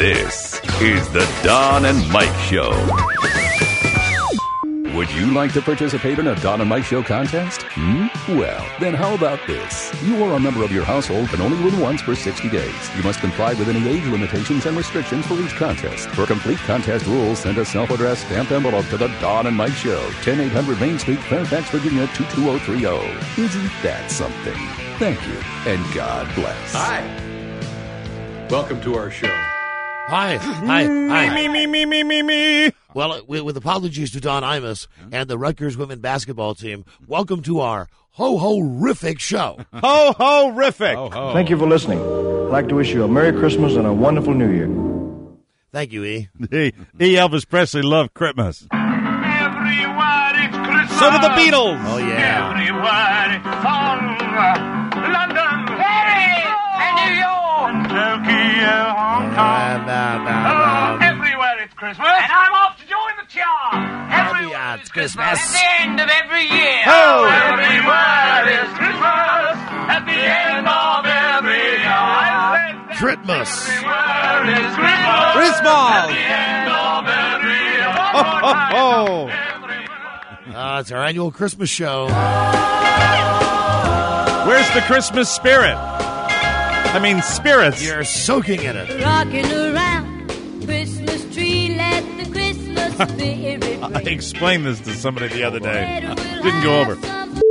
This is the Don and Mike Show. Would you like to participate in a Don and Mike Show contest? Well, then how about this? You or a member of your household can only win once for 60 days. You must comply with any age limitations and restrictions for each contest. For complete contest rules, send a self-addressed stamped envelope to the Don and Mike Show, 10800 Main Street, Fairfax, Virginia, 22030. Isn't that something? Thank you, and God bless. Hi. Welcome to our show. Hi. Me. Well, with apologies to Don Imus and the Rutgers women basketball team, welcome to our ho-ho-rific show. Ho-ho-rific. Ho-ho. Thank you for listening. I'd like to wish you a Merry Christmas and a wonderful New Year. Thank you, E. Elvis Presley loved Christmas. Everywhere it's Christmas. So did the Beatles. Oh, yeah. Everywhere it's song. London, Paris, and New York, Tokyo, Hong Kong. Everywhere it's Christmas. And I'm off to join the chart. Everywhere it's Christmas. At the end of every year. Oh. Everywhere it's Christmas. At the end of every year. Tritmas. Everywhere it's Christmas. Christmas. At the end of every year. It's our annual Christmas show. Where's the Christmas spirit? I mean, spirits. You're soaking in it. Rocking around Christmas tree, let the Christmas spirit ring. I explained this to somebody the other day. Didn't go over.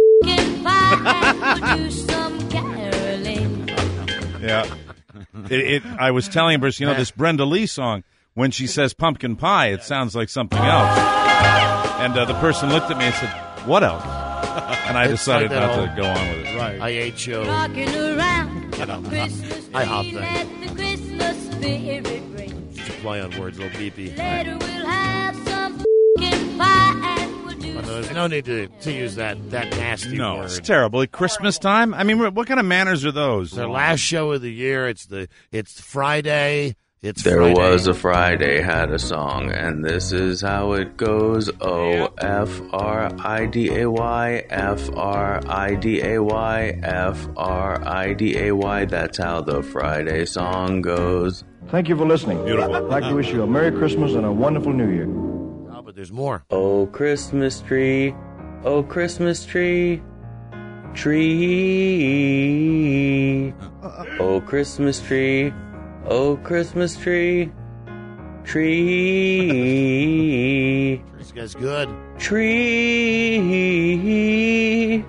Yeah. I was telling Bruce, this Brenda Lee song, when she says pumpkin pie, it sounds like something else. And the person looked at me and said, what else? And I decided not to go on with it. Right. I ate you. Rocking around Christmas tree, let the Christmas spirit ring. It's a play on words, a little beepy. Later we'll have some pumpkin pie and we'll do there's no need to use that nasty word. No, it's terrible. At Christmas time? I mean, what kind of manners are those? It's our last show of the year. It's Friday. There Friday. was a Friday had a song, and this is how it goes. O-F-R-I-D-A-Y, F-R-I-D-A-Y, F-R-I-D-A-Y. That's how the Friday song goes. Thank you for listening. Beautiful. I'd like to wish you a Merry Christmas and a wonderful New Year. Oh, but there's more. Oh, Christmas tree, oh, Christmas tree, tree. Oh, Christmas tree. Oh, Christmas tree, tree. This guy's good. Tree,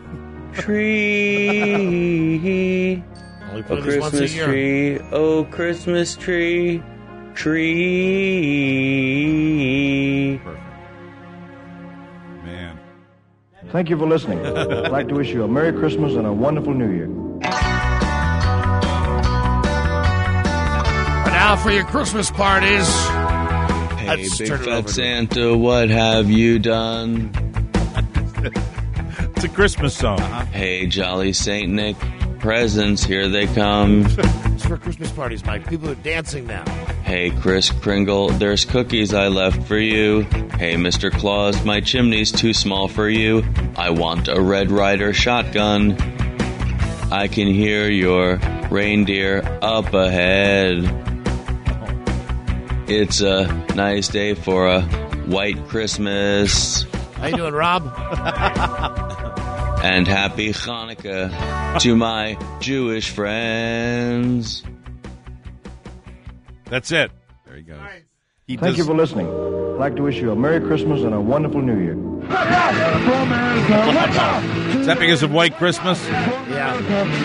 tree. Only Oh, play this once a Christmas year. tree, oh, Christmas tree, tree. Perfect. Man. Thank you for listening. I'd like to wish you a Merry Christmas and a wonderful New Year. Now for your Christmas parties. Hey, Let's big turn it fat over to- Santa, what have you done? It's a Christmas song. Hey, jolly Saint Nick, presents, here they come. It's for Christmas parties, Mike. People are dancing now. Hey, Kris Kringle, there's cookies I left for you. Hey, Mr. Claus, my chimney's too small for you. I want a Red Ryder shotgun. I can hear your reindeer up ahead. It's a nice day for a white Christmas. How you doing, Rob? And happy Hanukkah to my Jewish friends. That's it. There he goes. Thank you for listening. I'd like to wish you a Merry Christmas and a wonderful New Year. Is that because of White Christmas? Yeah.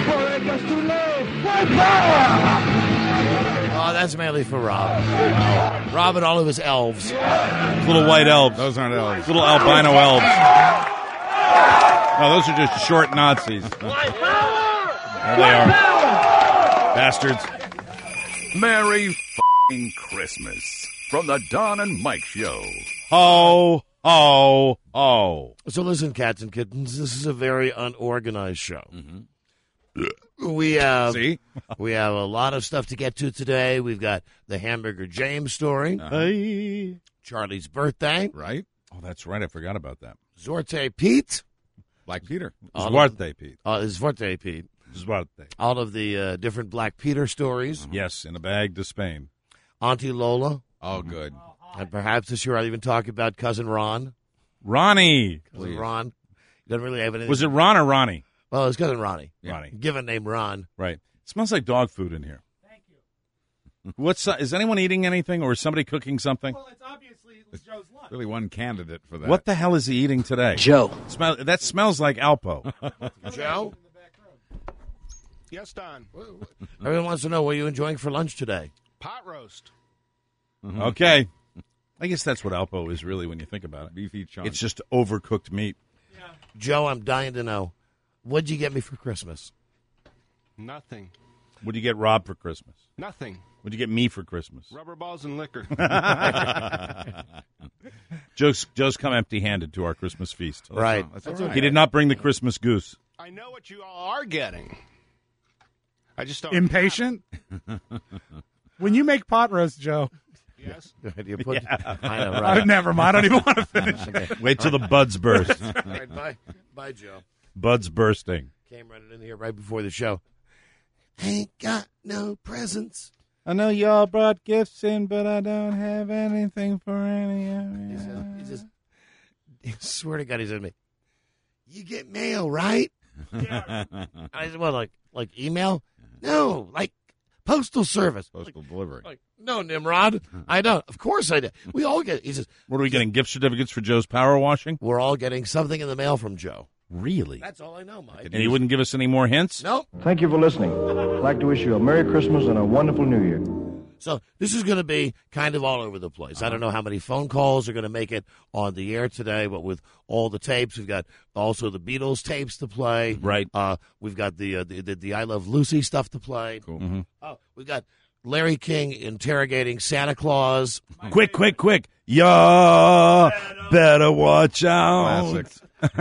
Oh, that's mainly for Rob. Rob and all of his elves. Little white elves. Those aren't elves. Little albino elves. No, those are just short Nazis. There they are. Bastards. Merry f***ing Christmas from the Don and Mike Show. Ho, ho, ho. So listen, cats and kittens, this is a very unorganized show. We have See? we have a lot of stuff to get to today. We've got the Hamburger James story, Hey. Charlie's birthday, Right? Oh, that's right. I forgot about that. Zorte Pete, Black Peter. Zwarte, Pete. Zorte Pete, Zwarte. all of the different Black Peter stories. Yes, in a bag to Spain. Auntie Lola. Oh, good. And perhaps this year I'll even talk about Cousin Ron. Ronnie. Cousin Ron. He doesn't really have anything. Was it Ron or Ronnie? Well, it's Cousin Ronnie. Yeah. Ronnie. Given name Ron. Right. It smells like dog food in here. Thank you. Is anyone eating anything, or is somebody cooking something? Well, it's obviously Joe's lunch. Really one candidate for that. What the hell is he eating today? Joe. That smells like Alpo. Joe? Yes, Don. Everyone wants to know, what are you enjoying for lunch today? Pot roast. Mm-hmm. Okay. I guess that's what Alpo is really when you think about it. Beefy chunk. It's just overcooked meat. Yeah. Joe, I'm dying to know, what'd you get me for Christmas? Nothing. What'd you get Rob for Christmas? Nothing. What'd you get me for Christmas? Rubber balls and liquor. Joe's come empty-handed to our Christmas feast. Right. That's all right. He did not bring the Christmas goose. I know what you all are getting. I just don't. Impatient? When you make pot roast, Joe. Yes. You put, I know, right. Never mind. I don't even want to finish. Okay. Wait till the buds burst. All right, bye, Joe. Buds bursting. Came running in here right before the show. Ain't got no presents. I know y'all brought gifts in, but I don't have anything for any of you. I swear to God, he said to me, "You get mail, right?" Yeah. I said, "Well, like email? No, like postal service." Postal delivery. Like, no, Nimrod, I don't. Of course I do. We all get. He says, What are we getting? Gift certificates for Joe's power washing? "We're all getting something in the mail from Joe." Really? That's all I know, Mike. And he wouldn't give us any more hints? Nope. Thank you for listening. I'd like to wish you a Merry Christmas and a wonderful New Year. So this is going to be kind of all over the place. I don't know how many phone calls are going to make it on the air today, but with all the tapes, we've got also the Beatles tapes to play. Right. We've got the I Love Lucy stuff to play. Cool. Mm-hmm. Oh, we've got Larry King interrogating Santa Claus. Quick. Y'all better watch out. Classics.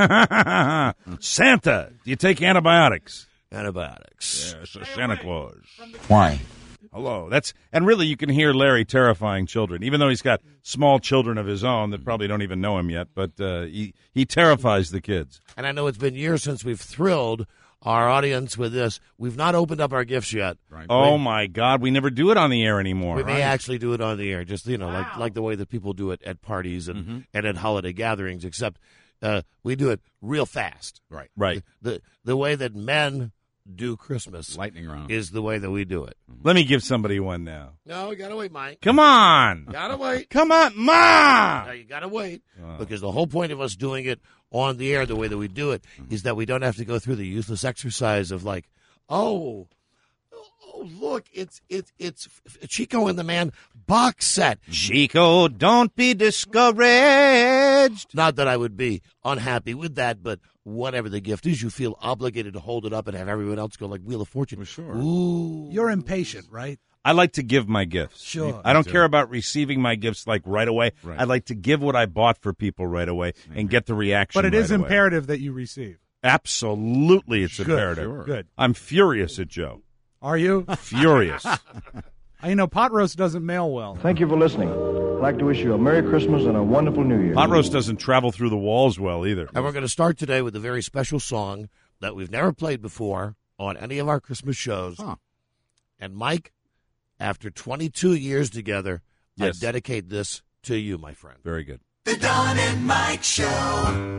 Santa, do you take antibiotics? Antibiotics. Yes, Santa Claus. Why? Hello. And really you can hear Larry terrifying children, even though he's got small children of his own that probably don't even know him yet, but he terrifies the kids. And I know it's been years since we've thrilled our audience with this. We've not opened up our gifts yet. Right. Oh my God, we never do it on the air anymore. We may actually do it on the air, just like the way that people do it at parties and at holiday gatherings, except we do it real fast. Right. The way that men do Christmas Lightning round. is the way that we do it. Let me give somebody one now. No, you gotta wait, Mike. Come on. Gotta wait. Come on, Ma. No, you gotta wait. Because the whole point of us doing it on the air the way that we do it is that we don't have to go through the useless exercise of like, oh, look, it's Chico and the Man box set. Chico, don't be discouraged. Not that I would be unhappy with that, but whatever the gift is, you feel obligated to hold it up and have everyone else go like Wheel of Fortune. Sure. Ooh. You're impatient, right? I like to give my gifts. Sure. I don't care about receiving my gifts like right away. Right. I like to give what I bought for people right away and get the reaction. But it is right away. imperative that you receive. Absolutely, it's Good. imperative. Sure. Good. I'm furious at Joe. Are you? Furious. Pot roast doesn't mail well. Thank you for listening. I'd like to wish you a Merry Christmas and a wonderful New Year. Pot roast doesn't travel through the walls well either. And we're going to start today with a very special song that we've never played before on any of our Christmas shows. Huh. And Mike, after 22 years together, Yes. I dedicate this to you, my friend. Very good. The Don and Mike Show.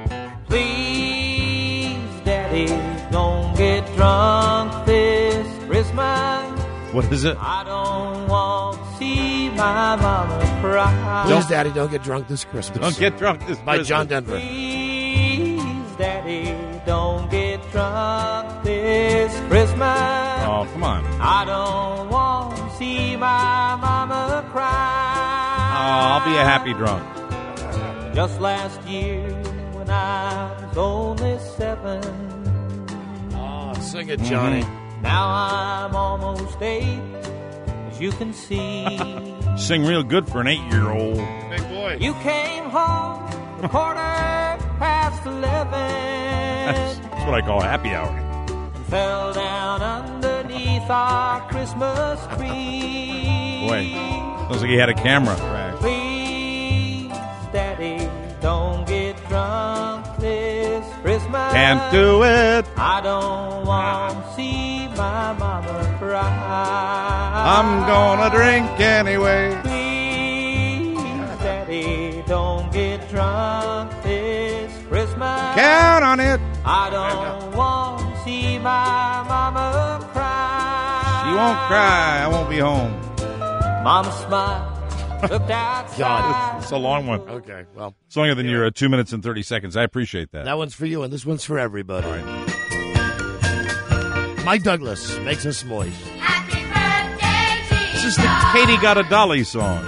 Please, Daddy, don't get drunk this Christmas. What is it? I don't want to see my mama cry. Please, Daddy, don't get drunk this Christmas. Don't get drunk this By Christmas. John Denver. Please, Daddy, don't get drunk this Christmas. Oh, come on. I don't want to see my mama cry. Oh, I'll be a happy drunk. Just last year when I was only 7. Oh, sing it, Johnny. Now I'm almost 8, as you can see. Sing real good for an 8-year-old. Big boy. You came home a 11:15. That's what I call happy hour. And fell down underneath our Christmas tree. Boy, sounds like he had a camera. Please, Daddy, don't get drunk this Christmas. Can't do it. I don't want to see my mama cry. I'm gonna drink anyway. Please, Daddy, don't get drunk this Christmas. Count on it. I don't want to see my mama cry. She won't cry. I won't be home. Mama smiled, looked outside. God, it's a long one. Okay, well. It's longer than your 2 minutes and 30 seconds. I appreciate that. That one's for you, and this one's for everybody. All right. Mike Douglas makes us moist. Happy birthday, Jesus. This is the Katie Got a Dolly song.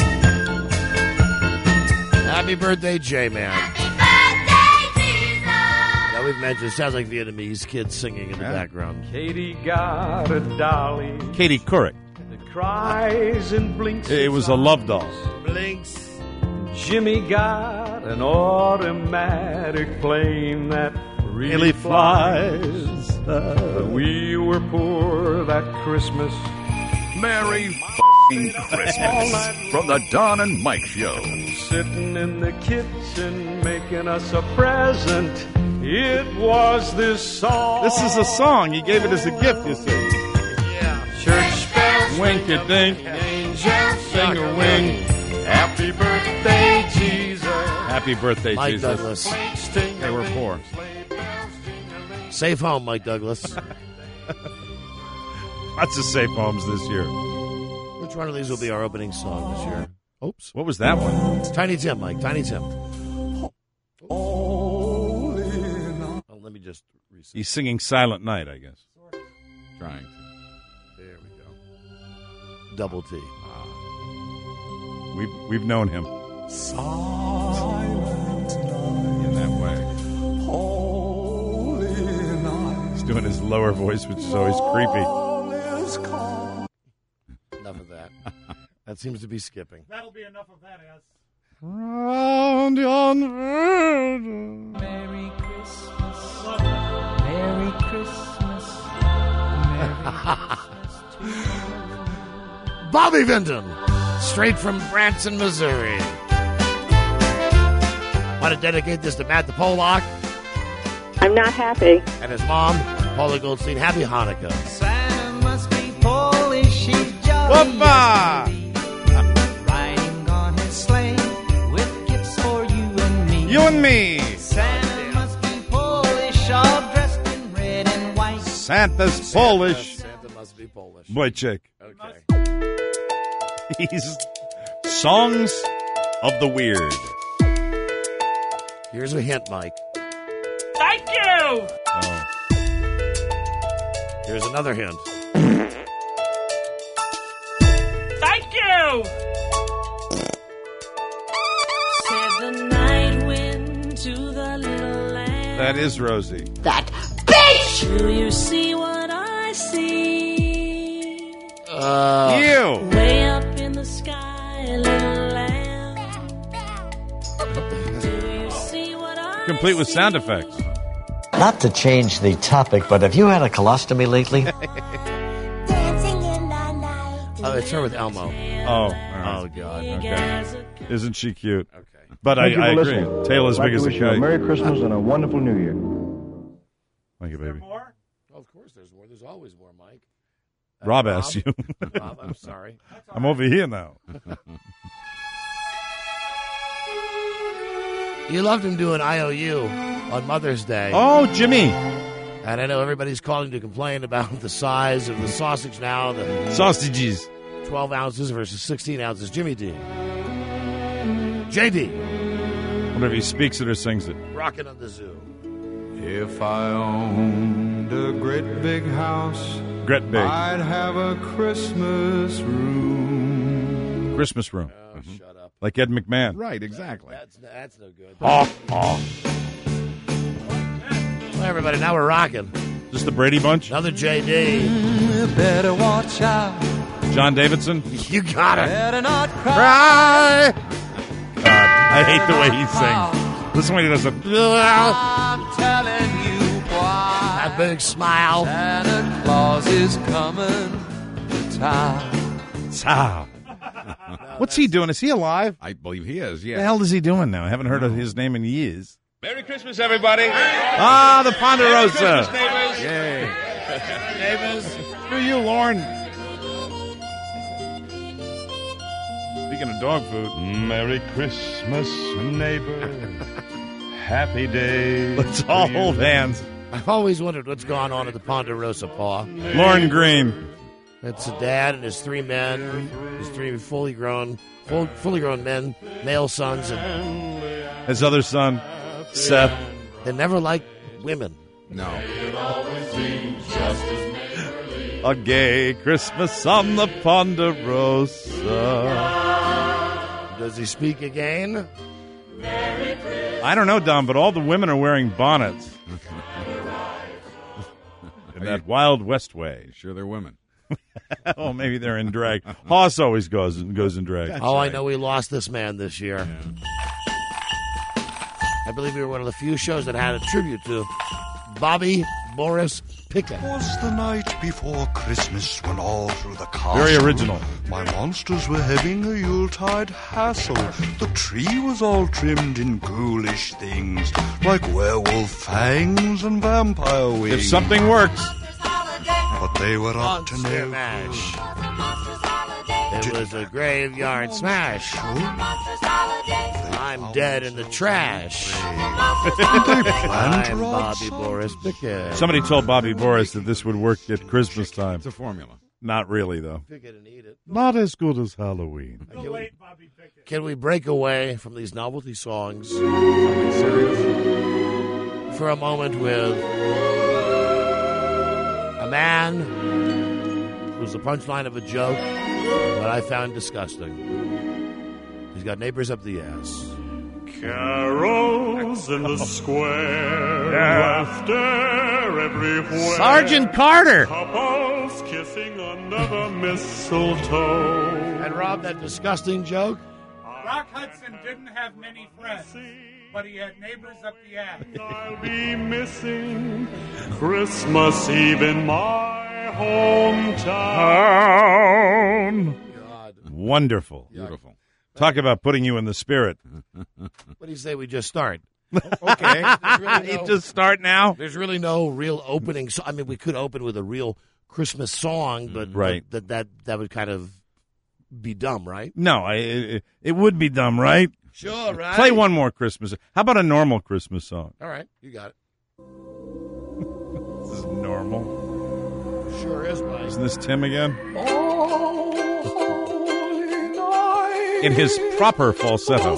Happy birthday, J-Man. Happy birthday, Jesus. Now we've mentioned, it sounds like Vietnamese kids singing in the background. Katie got a dolly. Katie Couric. That cries and blinks. It was a love doll. Blinks. Jimmy got an automatic plane that really flies. We were poor that Christmas. Merry f***ing Christmas from the Don and Mike Show. Sitting in the kitchen making us a present. It was this song. This is a song. He gave it as a gift, you see. Yeah. Church bells, Wink a dink. angels sing a wing. Happy birthday, Jesus. Happy birthday, Mike Jesus. Douglas. They were poor. Safe home, Mike Douglas. Lots of safe homes this year. Which one of these will be our opening song this year? Oops. What was that one? Tiny Tim, Mike. Tiny Tim. Oh, let me just reset. He's singing Silent Night, I guess. Trying to. There we go. Double T. We've known him in that way. He's doing his lower voice, which is always creepy. Enough of that. That seems to be skipping. That'll be enough of that, ass. Round yon virgin. Merry Christmas. Merry Christmas. Merry Christmas to you. Bobby Vinton, straight from Branson, Missouri. Want to dedicate this to Matt the Pollock I'm not happy. and his mom, Paula Goldstein. Happy Hanukkah. Santa must be Polish, she's jolly. Whoopah! Riding on his sleigh with gifts for you and me. You and me. Santa must be Polish, all dressed in red and white. Santa's Polish. Santa must be Polish. Wojciech. Okay. He's Songs of the Weird. Here's a hint, Mike. Thank you! Oh. Here's another hint. Thank you! Said the night wind to the little lamb. That is Rosie. That bitch! Do you see what I see? You. Way up in the sky, little lamb. Do you see what I Complete with sound effects. Not to change the topic, but have you had a colostomy lately? Oh, it's her with Elmo. Oh, all right. Oh, God. Okay. Isn't she cute? Okay. But Thank you I for agree. listening. Tail as I'd like big as to a wish you a kite. Merry Christmas and a wonderful New Year. Thank you, baby. Oh, of course, there's more. There's always more, Mike. Rob asked you. Rob, I'm sorry. I'm over here now. You loved him doing IOU on Mother's Day. Oh, Jimmy. And I know everybody's calling to complain about the size of the sausage now. The Sausages. 12 ounces versus 16 ounces. Jimmy D. JD. Wonder if he speaks it or sings it. Rockin' on the zoo. If I owned a great big house, Great big. I'd have a Christmas room. Christmas room. Oh, shut up. Like Ed McMahon. Right, exactly. That's no good. Oh, oh. Well, everybody, now we're rocking. Just the Brady Bunch? Another JD. You better watch out. John Davidson? You got it. Better not Cry! God, I hate the way he sings. Listen when he does it. I'm telling you why. That big smile. Santa Claus is coming to town. Ah. What's he doing? Is he alive? I believe he is, What yeah. the hell is he doing now? I haven't heard of his name in years. Merry Christmas, everybody. Ah, the Ponderosa. Merry Christmas, neighbors. Yay. Neighbors. Do you, Lorne? Speaking of dog food. Merry Christmas, neighbor. Happy day. Let's all hold hands. I've always wondered what's going on at the Ponderosa, Paul. Lorne Green. It's a dad and his three men, his three fully grown men, male sons, and his other son, Seth. They never liked women. No. A gay Christmas on the Ponderosa. Does he speak again? I don't know, Don, but all the women are wearing bonnets. In that Wild West way. Sure they're women. Oh, maybe they're in drag. Hoss always goes in drag. That's right. I know we lost this man this year. Yeah. I believe we were one of the few shows that had a tribute to Bobby Boris Pickett. It was the night before Christmas when all through the castle very original. My monsters were having a Yuletide hassle. The tree was all trimmed in ghoulish things like werewolf fangs and vampire wings. If something works. But they were up to no smash. It was a graveyard smash. I'm dead in the trash. I'm Bobby Boris Pickett. Somebody told Bobby Boris that this would work at Christmas time. It's a formula. Not really, though. Pick it and eat it. Not as good as Halloween. Can we break away from these novelty songs for a moment with a man who's the punchline of a joke that I found disgusting. He's got neighbors up the ass. Carols in the square, laughter everywhere. Sergeant Carter. Couples kissing under the mistletoe. And Rob, that disgusting joke? Rock Hudson didn't have many friends, but he had neighbors up the ass. I'll be missing Christmas Eve in my hometown. God. Wonderful. Beautiful. Talk about putting you in the spirit. What do you say we just start? Okay. Really just start now? There's really no real opening. So, I mean, we could open with a real Christmas song, but right. that would kind of be dumb, right? No, it would be dumb, right? Sure, right? Play one more Christmas. How about a normal Christmas song? All right, you got it. This is normal. Sure is, Mike. Isn't this Tim again? In his proper falsetto.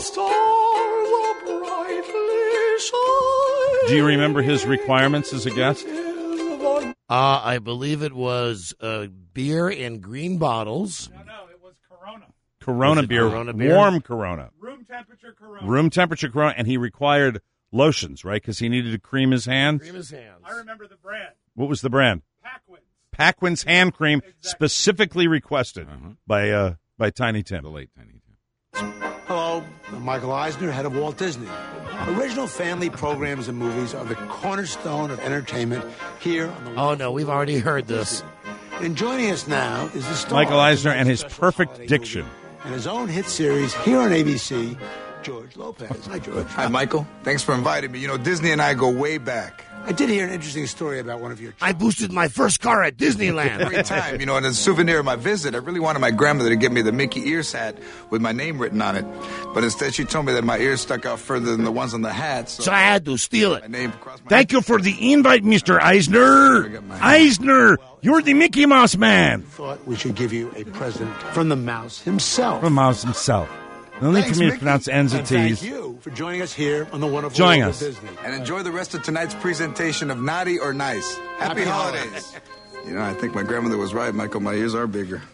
Do you remember his requirements as a guest? I believe it was beer in green bottles. No, it was Corona. Corona beer. Corona beer? Warm Corona. Room temperature Corona. Room temperature Corona, and he required lotions, right? Because he needed to cream his hands. Cream his hands. I remember the brand. What was the brand? Paquin's hand cream, specifically requested by Tiny Tim. The late Tiny Tim. Hello, I'm Michael Eisner, head of Walt Disney. Original family programs and movies are the cornerstone of entertainment here on the Oh, no, we've already heard this. And joining us now is the star Michael Eisner and his perfect diction. and his own hit series here on ABC, George Lopez. Hi, George. Hi, Michael. Thanks for inviting me. You know, Disney and I go way back. I did hear an interesting story about one of your... I boosted my first car at Disneyland. Great time. You know, and as a souvenir of my visit, I really wanted my grandmother to give me the Mickey ears hat with my name written on it. But instead, she told me that my ears stuck out further than the ones on the hat. So I had to steal it. My name crossed my Thank you for the invite, Mr. Eisner. Eisner, you're the Mickey Mouse man. Thought we should give you a present from the mouse himself. From Mouse himself. No need for me to pronounce N's and And T's. thank you for joining us here on the wonderful Join world us. of Disney. And enjoy the rest of tonight's presentation of Naughty or Nice. Happy holidays. You know, I think my grandmother was right, Michael. My ears are bigger.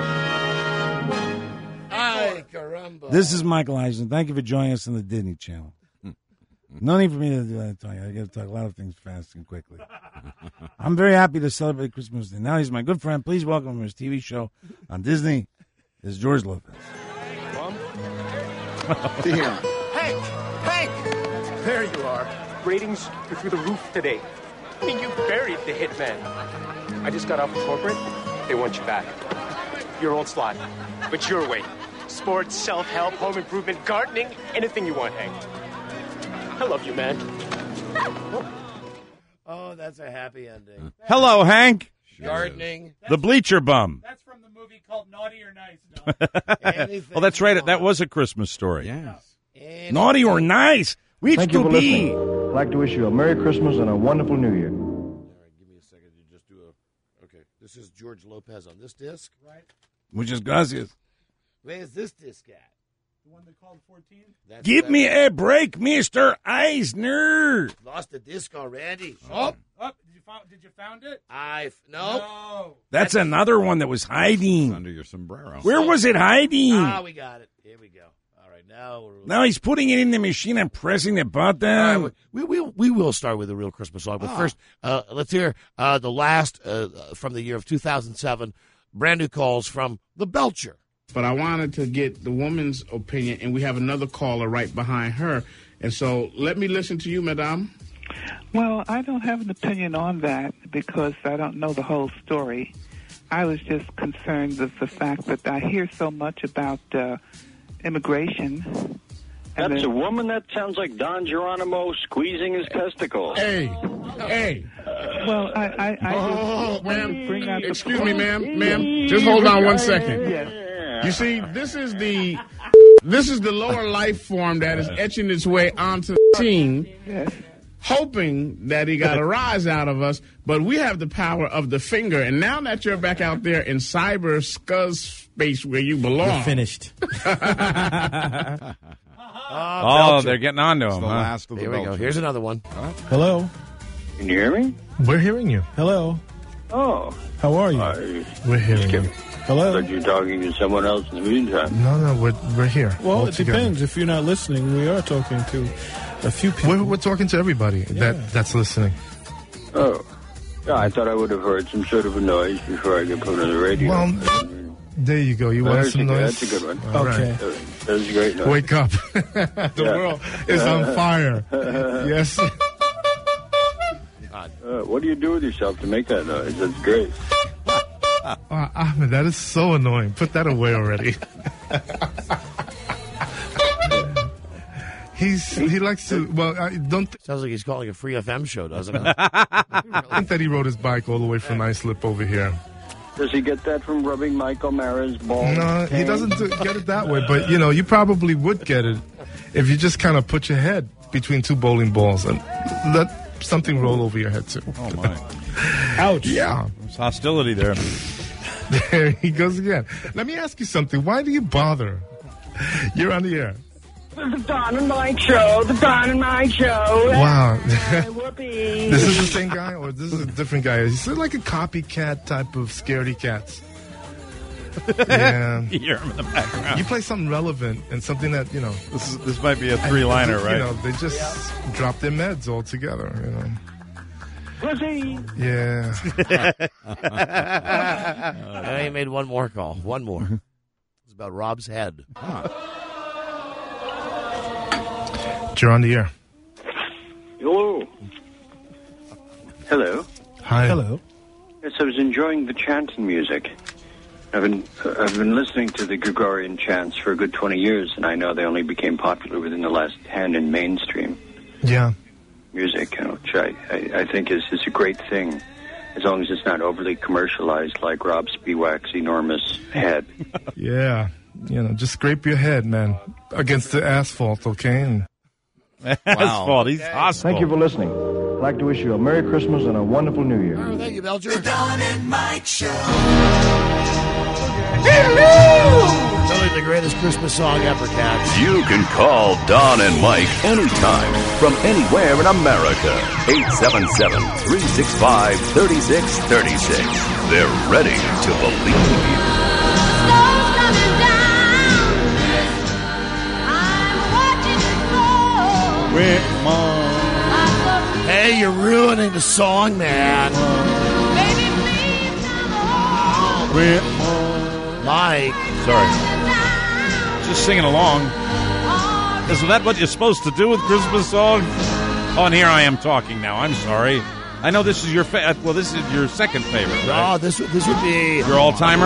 Ay, caramba. This is Michael Eisner. Thank you for joining us on the Disney Channel. No need for me to do that. I got to talk a lot of things fast and quickly. I'm very happy to celebrate Christmas Day. Now he's my good friend. Please welcome him to his TV show on Disney. This is George Lopez. Hank! There you are. Ratings are through the roof today. I mean, you buried the hitman. I just got off of corporate. They want you back. Your old slot, but your way. Sports, self-help, home improvement, gardening, anything you want, Hank. I love you, man. Oh, that's a happy ending. Hello, Hank. gardening. The Bleacher Bum. That's from the movie called Naughty or Nice. Oh, that's right. That was a Christmas story. Yes. Naughty or nice? Which Thank you to for be? listening. I'd like to wish you a Merry Christmas and a wonderful New Year. All right, give me a second to just do a. Okay, this is George Lopez on this disc. Right. Muchas gracias. Where's this disc at? The one they called 14? Give me a break, Mr. Eisner. Lost the disc already. Oh, did you found it? No. That's another one that was hiding. Under your sombrero. Where was it hiding? We got it. Here we go. All right, now Now he's putting it in the machine and pressing the button. All right, we will start with a real Christmas song, but first, let's hear the last from the year of 2007. Brand new calls from the Belcher. But I wanted to get the woman's opinion, and we have another caller right behind her. And so let me listen to you, madame. Well, I don't have an opinion on that because I don't know the whole story. I was just concerned with the fact that I hear so much about immigration. That's a woman? That sounds like Don Geronimo squeezing his testicles. Hey. Well, I just ma'am. bring out Excuse me, ma'am. Just hold on 1 second. Yes. You see, this is the lower life form that is etching its way onto the scene, hoping that he got a rise out of us. But we have the power of the finger, and now that you're back out there in cyber scuzz space where you belong, you're finished. They're getting on to him. The last of the Here we go. Belchers. Here's another one. Hello. Can you hear me? We're hearing you. Hello. Oh. How are you? We're hearing you. Hello. But you're talking to someone else in the meantime. No, we're here. Well, it depends. If you're not listening, we are talking to a few people. We're talking to everybody that's listening. Oh. Yeah, I thought I would have heard some sort of a noise before I get put on the radio. Well, there you go. You want some noise? That's a good one. Okay. That's a great noise. Wake up. The world is on fire. Yes. What do you do with yourself to make that noise? That's great. Ahmed, that is so annoying. Put that away already. He likes to. Well, I don't. Sounds like he's calling a free FM show, doesn't it? I think that he rode his bike all the way from Islip over here. Does he get that from rubbing Mike O'Mara's balls? No, he doesn't get it that way. But you probably would get it if you just kind of put your head between two bowling balls and let something roll over your head too. Oh my! Ouch! Yeah, there's hostility there. There he goes again. Let me ask you something. Why do you bother? You're on the air. The Don and Mike Show. The Don and Mike Show. Wow. Whoopee. This is the same guy, or this is a different guy? He's like a copycat type of scaredy cats. Yeah. You hear him in the background. You play something relevant and something that, This might be a three-liner, right? They just drop their meds altogether, Pussy. Yeah. I made one more call. One more. It's about Rob's head. You're on the air. Hello. Hello. Hi. Hello. Yes, I was enjoying the chanting music. I've been listening to the Gregorian chants for a good 20 years, and I know they only became popular within the last 10 in mainstream music, which I think is a great thing, as long as it's not overly commercialized like Rob Spiewak's enormous head. Yeah. Just scrape your head, man, against the asphalt, okay? Asphalt, he's hostile. Thank you for listening. I'd like to wish you a Merry Christmas and a wonderful New Year. Oh, thank you, Belcher. The Don and Mike Show. Totally the greatest Christmas song ever, cats. You can call Don and Mike anytime from anywhere in America. 877-365-3636. They're ready to believe you. Hey, you're ruining the song, man. Mike. Sorry. Just singing along. Isn't that what you're supposed to do with Christmas songs? Oh, and here I am talking now. I'm sorry. I know this is your this is your second favorite, right? Oh, this would be your all-timer.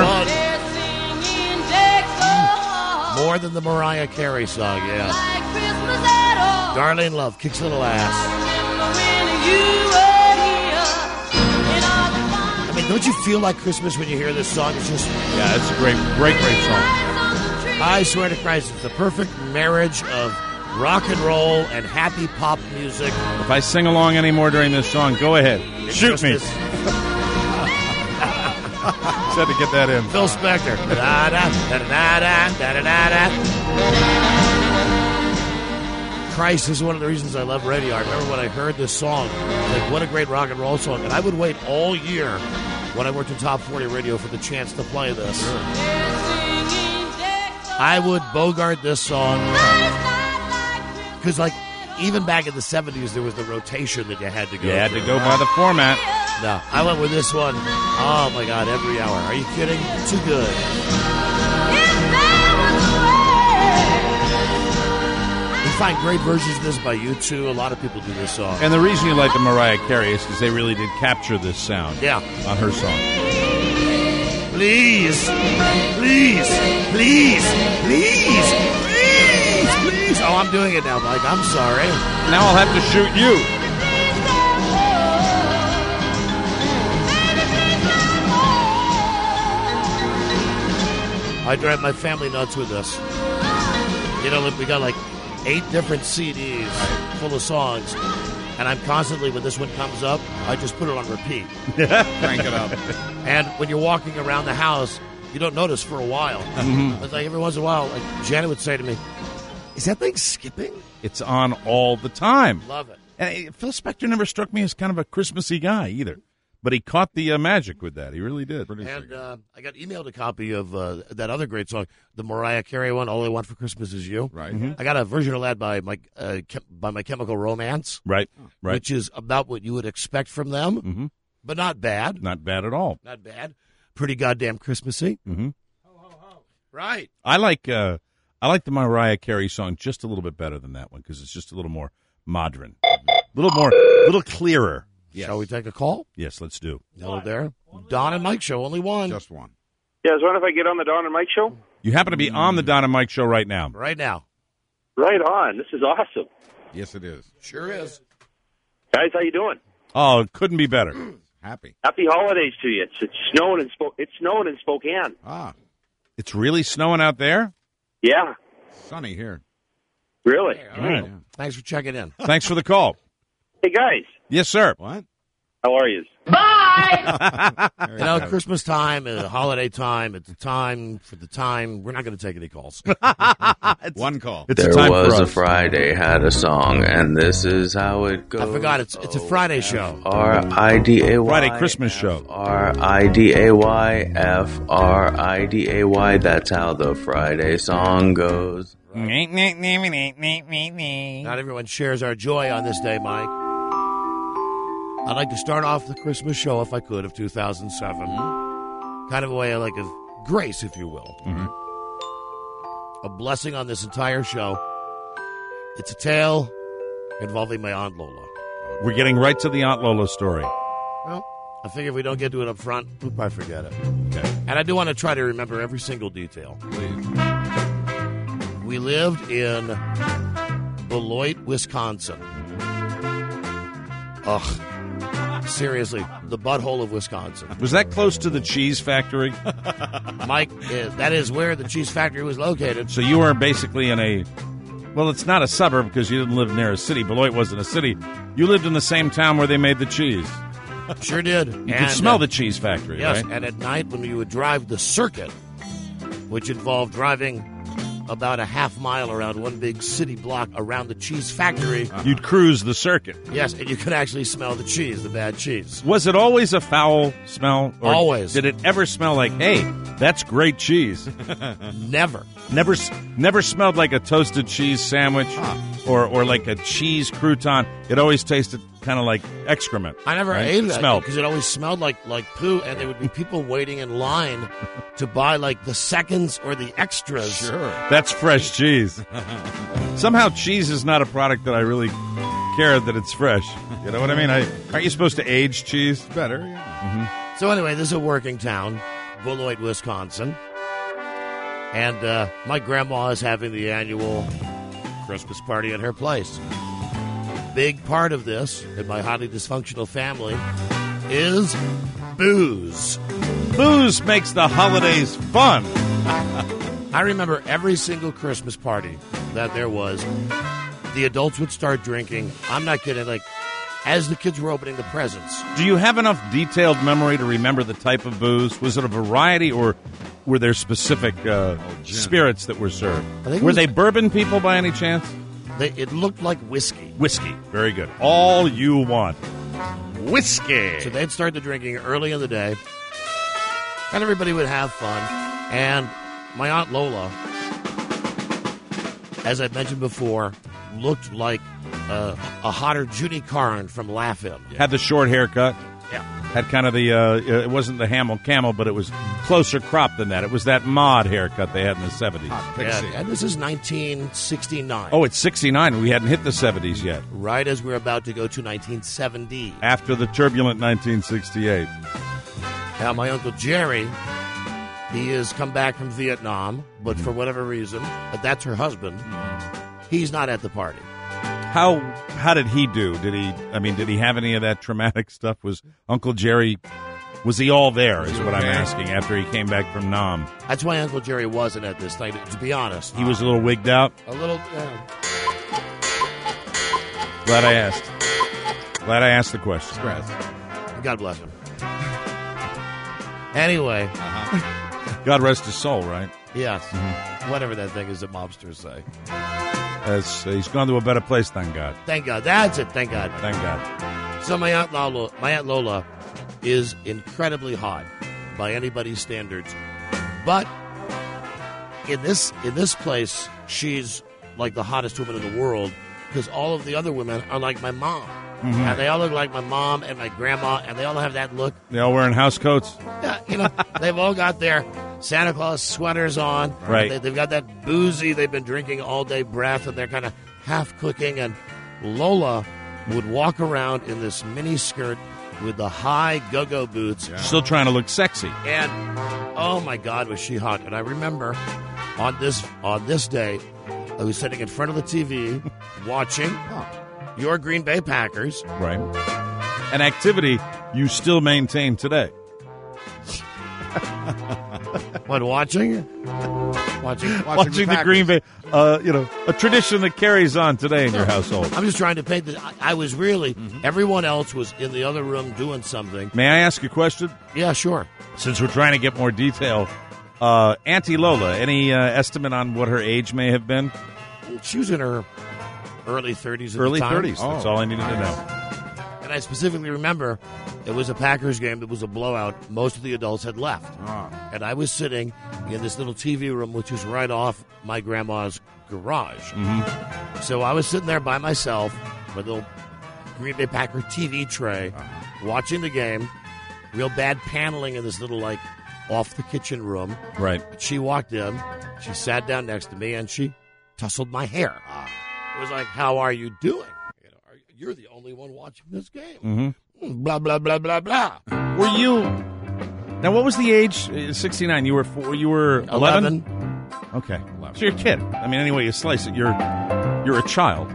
More than the Mariah Carey song, yeah. Darlene Love kicks a little ass. I mean, don't you feel like Christmas when you hear this song? It's just... Yeah, it's a great song. I swear to Christ, it's the perfect marriage of rock and roll and happy pop music. If I sing along anymore during this song, go ahead. Shoot me. Just had to get that in. Phil Spector. Christ, this is one of the reasons I love radio. I remember when I heard this song, like, what a great rock and roll song. And I would wait all year when I worked in Top 40 radio for the chance to play this. Sure. I would bogart this song. Because, like, even back in the 70s, there was the rotation that you had to go You had through. to go by the format. No, I went with this one. Oh, my God, every hour. Are you kidding? Too good. You find great versions of this by U2. A lot of people do this song. And the reason you like the Mariah Carey is because they really did capture this sound on her song. Please, please, please, please, please, please. Oh, I'm doing it now, Mike. I'm sorry. Now I'll have to shoot you. I drive my family nuts with this. You know, look, we got like 8 different CDs full of songs, and I'm constantly, when this one comes up, I just put it on repeat. Crank it up. And when you're walking around the house, you don't notice for a while. Mm-hmm. It's like every once in a while, like Janet would say to me, "Is that thing skipping?" It's on all the time. Love it. And Phil Spector never struck me as kind of a Christmassy guy either. But he caught the magic with that. He really did. And I got emailed a copy of that other great song, the Mariah Carey one, "All I Want for Christmas Is You." Right. Mm-hmm. I got a version of that by My Chemical Romance. Right. Right. Which is about what you would expect from them, Mm-hmm. but not bad. Not bad at all. Not bad. Pretty goddamn Christmassy. Mm-hmm. Right. I like the Mariah Carey song just a little bit better than that one because it's just a little more modern, a little clearer. Yes. Shall we take a call? Yes, let's do. Hello there. Don and Mike Show, only one. Just one. Yeah, I was wondering if I get on the Don and Mike Show? You happen to be on the Don and Mike Show right now. Right now. Right on. This is awesome. Yes, it is. Sure is. Guys, how you doing? Oh, it couldn't be better. Happy. Happy holidays to you. It's snowing in Spokane. Ah. It's really snowing out there? Yeah. Sunny here. Really? All right. Thanks for checking in. Thanks for the call. Hey, guys. Yes, sir. What? How are you? Bye! You know, Christmas time, holiday time, it's a time for the time. We're not going to take any calls. One call. It's there a time was for a Friday had a song, and this is how it goes. I forgot. It's a Friday show. Friday Christmas show. Friday. That's how the Friday song goes. Not everyone shares our joy on this day, Mike. I'd like to start off the Christmas show, if I could, of 2007. Kind of a way like of grace, if you will. A blessing on this entire show. It's a tale involving my Aunt Lola. We're getting right to the Aunt Lola story. Well, I figure if we don't get to it up front, we'll probably forget it. Okay. And I do want to try to remember every single detail. Please. We lived in Beloit, Wisconsin. Ugh. Seriously, the butthole of Wisconsin. Was that close to the cheese factory? Mike, that is where the cheese factory was located. So you were basically in a... Well, it's not a suburb because you didn't live near a city. Beloit wasn't a city. You lived in the same town where they made the cheese. Sure did. You could smell the cheese factory, yes, right? And at night when you would drive the circuit, which involved driving about a half mile around one big city block around the cheese factory. You'd cruise the circuit. Yes, and you could actually smell the cheese, the bad cheese. Was it always a foul smell? Or always. Did it ever smell like, hey, that's great cheese? Never. Never smelled like a toasted cheese sandwich or like a cheese crouton. It always tasted kind of like excrement. I never right? ate that Smelled. because it always smelled like poo, and there would be people waiting in line to buy like the seconds or the extras. Sure. That's fresh cheese. Somehow cheese is not a product that I really care that it's fresh. You know what I mean? Aren't you supposed to age cheese? Better, yeah. So anyway, this is a working town, Beloit, Wisconsin. And my grandma is having the annual Christmas party at her place. Big part of this in my highly dysfunctional family is booze. Booze makes the holidays fun. I remember every single Christmas party that there was, the adults would start drinking. I'm not kidding. Like, as the kids were opening the presents. Do you have enough detailed memory to remember the type of booze? Was it a variety, or were there specific spirits that were served? Were they bourbon people by any chance? It looked like whiskey. Whiskey. Very good. All you want. Whiskey. So they'd start the drinking early in the day, and everybody would have fun. And my Aunt Lola, as I mentioned before, looked like a hotter Judy Carn from Laugh-In. Had the short haircut. Yeah. Had kind of the, it wasn't the camel, but it was closer crop than that. It was that mod haircut they had in the 70s. Yeah, and this is 1969. Oh, it's 69. We hadn't hit the 70s yet. Right as we're about to go to 1970. After the turbulent 1968. Now, my Uncle Jerry, he has come back from Vietnam, but for whatever reason, but that's her husband, he's not at the party. How did he do? Did he have any of that traumatic stuff? Was Uncle Jerry, was he all there, is what I'm asking, after he came back from Nam? That's why Uncle Jerry wasn't at this thing, to be honest. He was a little wigged out? A little, Glad I asked. Glad I asked the question. God bless him. Anyway. God rest his soul, right? Yes. Mm-hmm. Whatever that thing is that mobsters say. He's gone to a better place, thank God. Thank God. That's it. Thank God. Thank God. So my Aunt Lola is incredibly hot by anybody's standards. But in this place, she's like the hottest woman in the world because all of the other women are like my mom. Mm-hmm. And they all look like my mom and my grandma, and they all have that look. They all wearing house coats? Yeah, they've all got their Santa Claus sweaters on. Right. They've got that boozy, they've been drinking all day breath, and they're kind of half cooking. And Lola would walk around in this mini skirt with the high go-go boots. Yeah. Still trying to look sexy. And, oh my God, was she hot. And I remember on this day, I was sitting in front of the TV watching your Green Bay Packers. Right. An activity you still maintain today. What, watching? Watching the Green Bay, a tradition that carries on today in your household. I'm just trying to paint I was really, everyone else was in the other room doing something. May I ask a question? Yeah, sure. Since we're trying to get more detail, Auntie Lola, any estimate on what her age may have been? She was in her early 30s at early the time. Early 30s. That's all I needed to know. And I specifically remember it was a Packers game that was a blowout. Most of the adults had left. And I was sitting in this little TV room, which was right off my grandma's garage. Mm-hmm. So I was sitting there by myself with a little Green Bay Packer TV tray, watching the game. Real bad paneling in this little, off the kitchen room. Right. She walked in. She sat down next to me, and she tousled my hair. It was like, how are you doing? You're the only one watching this game. Mm-hmm. Blah, blah, blah, blah, blah. Were you... Now, what was the age? 69. You were 11? Okay. 11. So you're a kid. I mean, anyway you slice it, you're a child.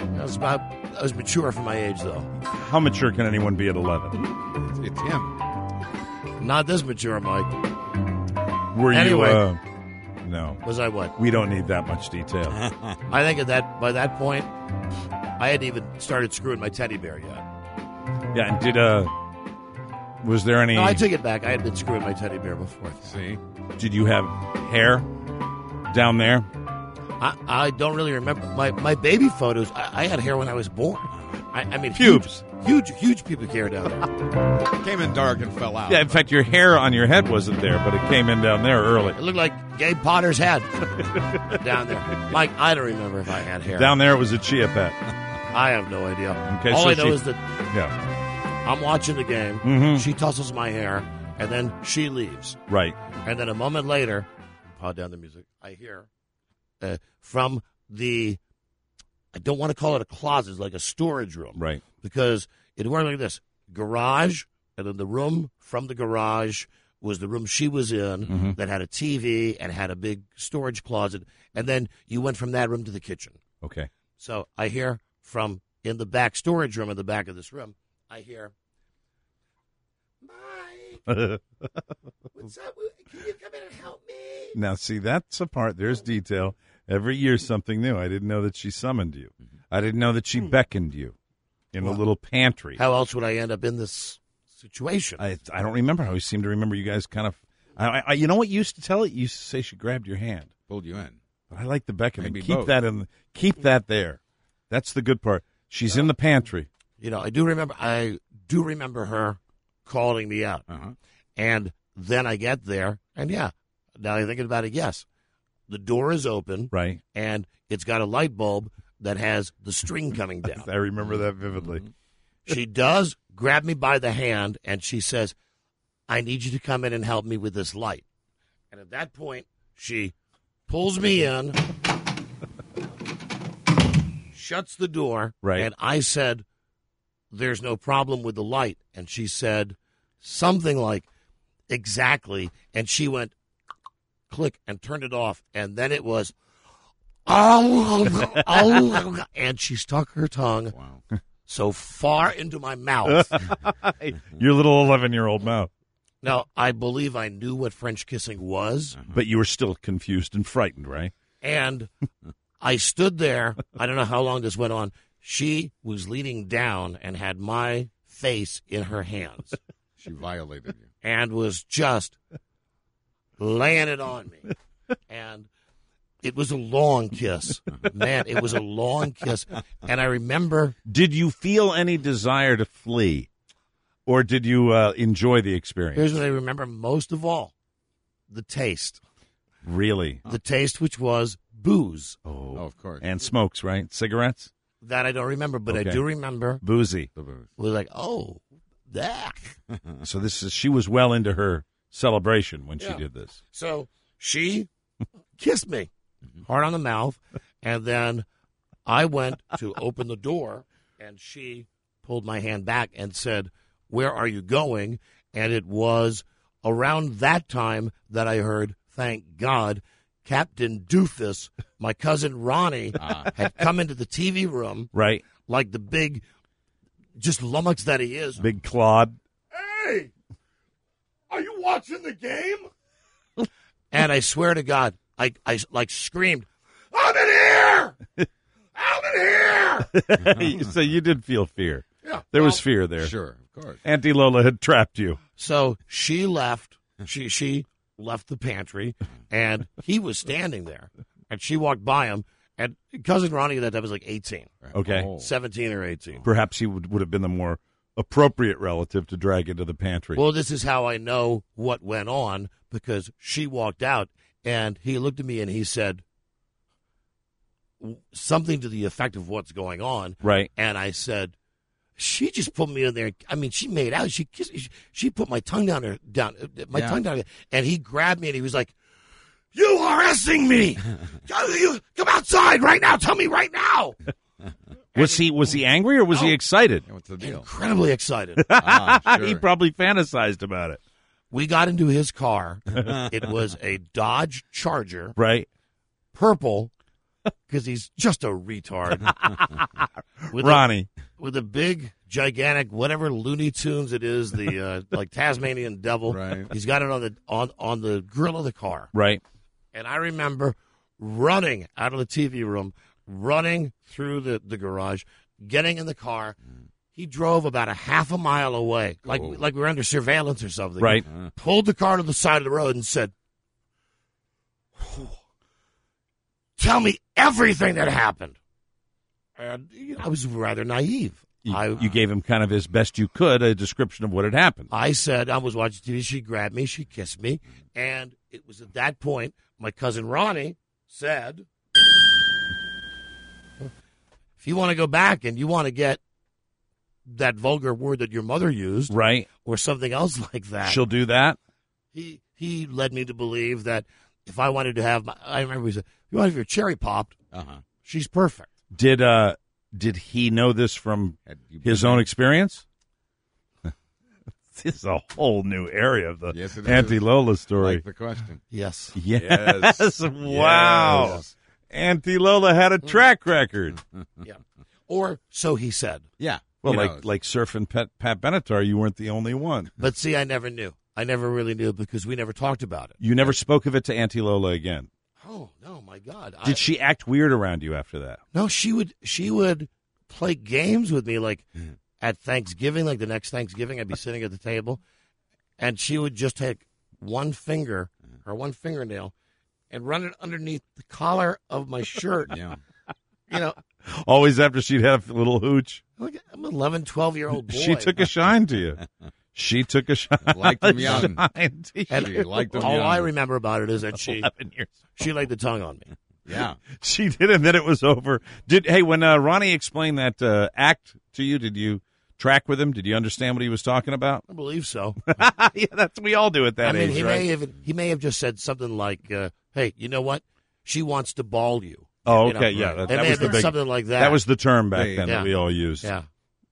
I was mature for my age, though. How mature can anyone be at 11? It's him. Not this mature, Mike. Were anyway, you... No. Was I what? We don't need that much detail. I think by that point, I hadn't even started screwing my teddy bear yet. Yeah, and was there any... No, I take it back. I had been screwing my teddy bear before. See? Did you have hair down there? I don't really remember. My baby photos, I had hair when I was born. I mean, pubes. Huge pubic hair down there. It came in dark and fell out. Yeah, in fact, your hair on your head wasn't there, but it came in down there early. It looked like Gabe Potter's head down there. Mike, I don't remember if I had hair. Down there, it was a chia pet. I have no idea. Okay, all so I know is that I'm watching the game. Mm-hmm. She tussles my hair, and then she leaves. Right. And then a moment later, pause down the music, I hear from the, I don't want to call it a closet, it's like a storage room. Right. Because it worked like this. Garage, and then the room from the garage was the room she was in that had a TV and had a big storage closet. And then you went from that room to the kitchen. Okay. So I hear from in the back storage room in the back of this room, I hear, Mike, What's up? Can you come in and help me? Now, see, that's a part. There's detail. Every year, something new. I didn't know that she summoned you. I didn't know that she beckoned you in a little pantry. How else would I end up in this situation? I don't remember. I always seem to remember you guys kind of. You know what you used to tell it? You used to say she grabbed your hand, pulled you in. But I like the beckoning. Maybe Keep both. that in. Keep that there. That's the good part. She's in the pantry. You know, I do remember her calling me out, and then I get there, and yeah, now I'm thinking about it. Yes, the door is open, right, and it's got a light bulb that has the string coming down. I remember that vividly. She does grab me by the hand, and she says, I need you to come in and help me with this light. And at that point, she pulls me in, shuts the door, right. And I said, there's no problem with the light. And she said something like, exactly. And she went, click, and turned it off. And then it was, and she stuck her tongue so far into my mouth. Your little 11-year-old mouth. Now, I believe I knew what French kissing was. But you were still confused and frightened, right? And I stood there. I don't know how long this went on. She was leaning down and had my face in her hands. She violated you. And was just laying it on me. And it was a long kiss. Man, it was a long kiss. And I remember... Did you feel any desire to flee? Or did you enjoy the experience? Here's what I remember most of all. The taste. Really? The taste, which was booze. Oh, of course. And smokes, right? Cigarettes? That I don't remember, but I do remember. Boozy. We're like, oh, that. So she was well into her celebration when she did this. So she kissed me hard on the mouth, and then I went to open the door, and she pulled my hand back and said, where are you going? And it was around that time that I heard, thank God, Captain Doofus, my cousin Ronnie, had come into the TV room. Right. Like the big, just lummox that he is. Big Claude. Hey, are you watching the game? And I swear to God, I like screamed, I'm in here! I'm in here! So you did feel fear. Yeah. There was fear there. Sure, of course. Auntie Lola had trapped you. So she left. She left the pantry, and he was standing there. And she walked by him, and cousin Ronnie at that time was like 18. Okay. 17 or 18. Perhaps he would have been the more appropriate relative to drag into the pantry. Well, this is how I know what went on, because she walked out, and he looked at me and he said something to the effect of what's going on. Right. And I said, she just put me in there. I mean, she made out. She kissed. She put my tongue down. My tongue down. And he grabbed me and he was like, "You are S-ing me. You come outside right now. Tell me right now." Was he angry or was he excited? What's the deal? Incredibly excited. Sure. He probably fantasized about it. We got into his car. It was a Dodge Charger. Right. Purple. Because he's just a retard. Ronnie. With a big, gigantic, whatever Looney Tunes it is, the like Tasmanian devil. Right. He's got it on the grill of the car. Right. And I remember running out of the TV room, running through the garage, getting in the car. He drove about a half a mile away, like we were under surveillance or something. Right. Pulled the car to the side of the road and said, "Tell me everything that happened." And I was rather naive. You gave him kind of as best you could a description of what had happened. I said I was watching TV. She grabbed me. She kissed me. And it was at that point my cousin Ronnie said, if you want to go back and you want to get that vulgar word that your mother used, right, or something else like that, she'll do that. He led me to believe that if I wanted to have I remember he said, if you want to have your cherry popped, she's perfect. Did he know this from his own experience? This is a whole new area of the Auntie Lola story. Like the question. Yes. Yes. Wow. Yes. Auntie Lola had a track record. Yeah. Or so he said. Yeah. Well, like surfing Pat Benatar, you weren't the only one. But see, I never knew. I never really knew because we never talked about it. You never spoke of it to Auntie Lola again. Oh no, my God! Did she act weird around you after that? No, she would play games with me, like at Thanksgiving, like the next Thanksgiving, I'd be sitting at the table, and she would just take one finger or one fingernail and run it underneath the collar of my shirt. Yeah. You know, always after she'd have a little hooch. Look, I'm an 11, 12-year-old boy. She took a shine to you. She took a shine. Liked him young. And She liked him all young. I remember about it is that she 11 years. she laid the tongue on me. Yeah. She did, and then it was over. When Ronnie explained that act to you, did you track with him? Did you understand what he was talking about? I believe so. Yeah, we all do at that age, he may have just said something like, "Hey, you know what? She wants to ball you." Oh, You know, okay, yeah. That may was have been something like that. That was the term back then Yeah. that we all used. Yeah.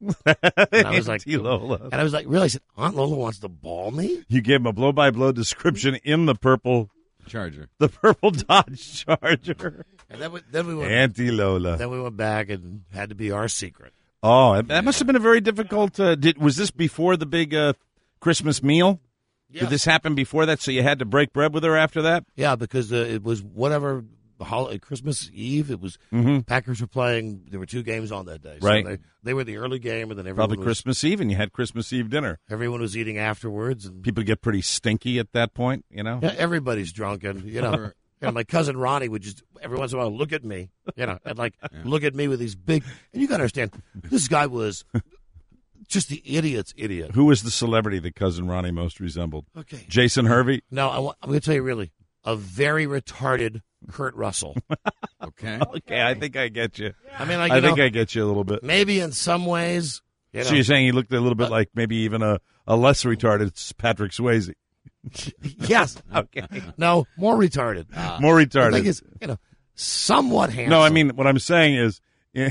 And I was like, Auntie Lola. And I was like, really? I said, Aunt Lola wants to ball me? You gave him a blow-by-blow description in the purple Charger. The purple Dodge Charger. And then we went, Auntie Lola. Then we went back and had to be our secret. Oh, that must have been a very difficult. Was this before the big Christmas meal? Yeah. Did this happen before that? So you had to break bread with her after that? Yeah, because it was whatever Christmas Eve. It was Packers were playing. There were 2 games on that day. So Right. They were the early game, and then everyone Probably Christmas Eve, and you had Christmas Eve dinner. Everyone was eating afterwards, and people get pretty stinky at that point. You know, yeah, everybody's drunk, and my cousin Ronnie would just every once in a while look at me, and look at me with these big. And you got to understand, this guy was just the idiot's idiot. Who was the celebrity that cousin Ronnie most resembled? Okay, Jason Hervey. No, I'm going to tell you really, a very retarded Kurt Russell. Okay, I think I get you. I mean, I think I get you a little bit. Maybe in some ways. So you're saying he looked a little bit like maybe even a less retarded Patrick Swayze. Yes. Okay. No, more retarded. More retarded. The thing is, somewhat handsome. No, I mean what I'm saying is,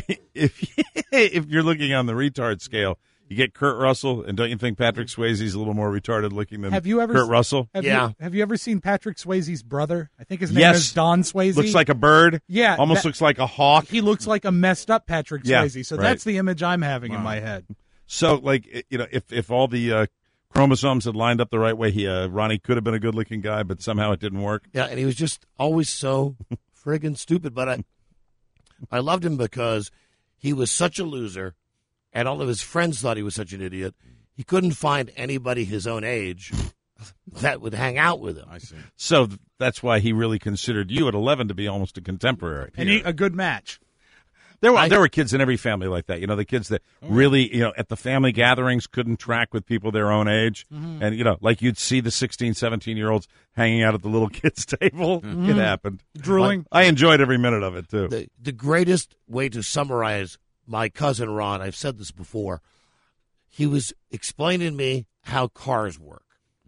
if you're looking on the retard scale, you get Kurt Russell, and don't you think Patrick Swayze's a little more retarded looking than Kurt Russell? Have you ever seen Patrick Swayze's brother? I think his name is Don Swayze. Looks like a bird. Yeah. Almost looks like a hawk. He looks like a messed up Patrick Swayze. So right. that's the image I'm having in my head. So, if all the chromosomes had lined up the right way, Ronnie could have been a good-looking guy, but somehow it didn't work. Yeah, and he was just always so friggin' stupid. But I loved him because he was such a loser, and all of his friends thought he was such an idiot. He couldn't find anybody his own age that would hang out with him. I see. So that's why he really considered you at 11 to be almost a contemporary. And a good match. There were kids in every family like that. The kids that really, at the family gatherings couldn't track with people their own age. Mm-hmm. And, like you'd see the 16, 17-year-olds hanging out at the little kids' table. Mm-hmm. It happened. Drooling. I enjoyed every minute of it, too. The greatest way to summarize my cousin Ron, I've said this before, he was explaining to me how cars work.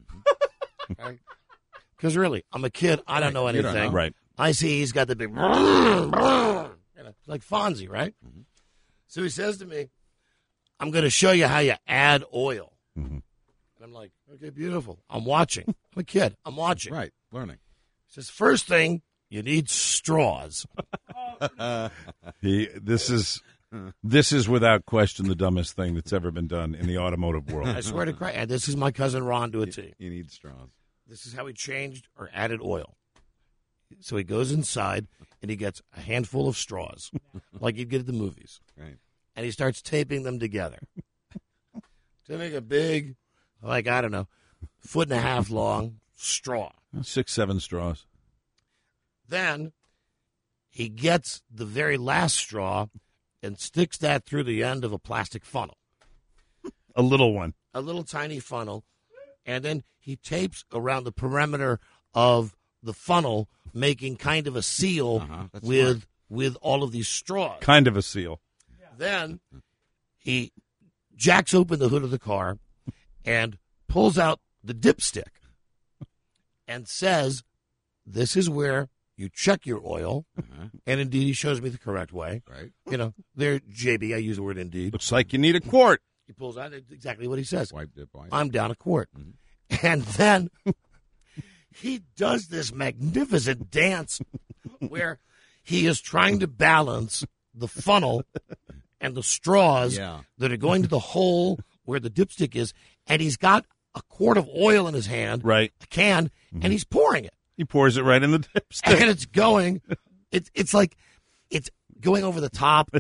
Because really, I'm a kid. I don't know anything. You don't know. Right. I see he's got the big... like Fonzie, right? Mm-hmm. So he says to me, I'm going to show you how you add oil. Mm-hmm. And I'm like, okay, beautiful. I'm watching. I'm a kid. I'm watching. Right, learning. He says, first thing, you need straws. This is without question the dumbest thing that's ever been done in the automotive world. I swear to Christ. And this is my cousin Ron to a T. You need straws. This is how he changed or added oil. So he goes inside and he gets a handful of straws, like you'd get at the movies. Right. And he starts taping them together to make a big, I don't know, 1.5 foot long straw. 6, 7 straws. Then he gets the very last straw and sticks that through the end of a plastic funnel. A little one. A little tiny funnel. And then he tapes around the perimeter of the funnel, making kind of a seal with all of these straws. Kind of a seal. Then he jacks open the hood of the car and pulls out the dipstick and says, this is where you check your oil. And indeed, he shows me the correct way. Right. There, JB, I use the word indeed. Looks like you need a quart. He pulls out exactly what he says. Wipe dip, wipe. I'm down a quart. Mm-hmm. And then he does this magnificent dance where he is trying to balance the funnel and the straws that are going to the hole where the dipstick is, and he's got a quart of oil in his hand, right? A can, and he's pouring it. He pours it right in the dipstick. And it's going. It's like it's going over the top.